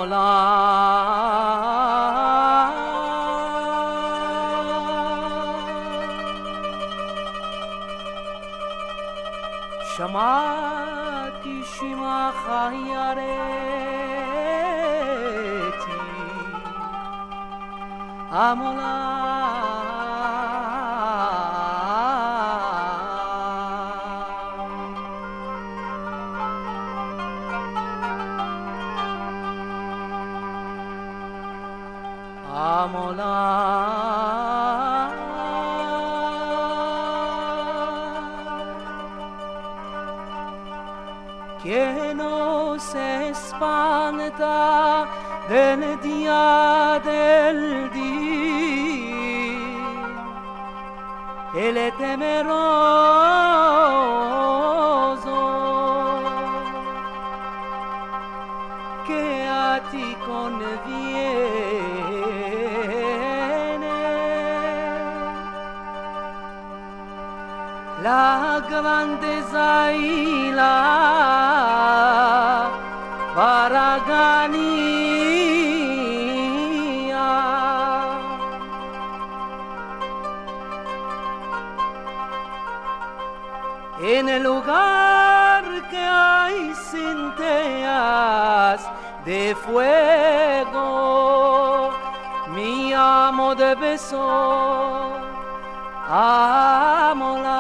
שמעתי שמך יראתי עמולה que no se espanta del día del día, el temeroso que a ti conviene. La grandeza y la paraganía en el lugar que hay centellas de fuego, mi amo de beso, amola.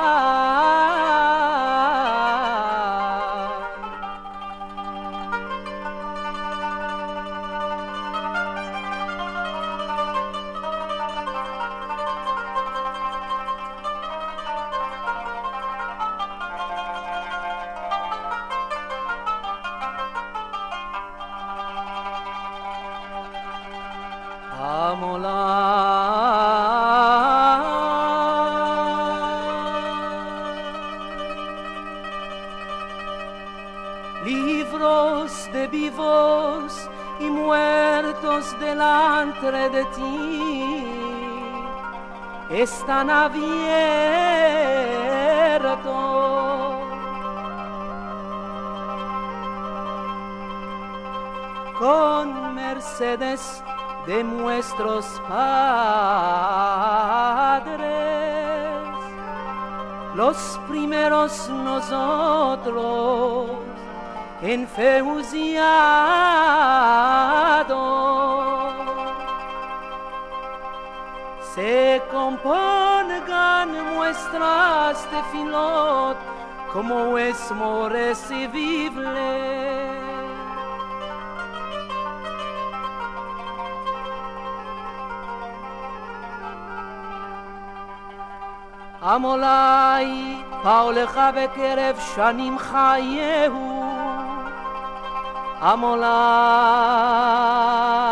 Libros de vivos y muertos delante de ti están abiertos. Con mercedes de nuestros padres, los primeros nosotros, enfeusiados, se compongan muestras de filot como esmo recibible. עמולי פעולך בקרב שנים חייהו עמולי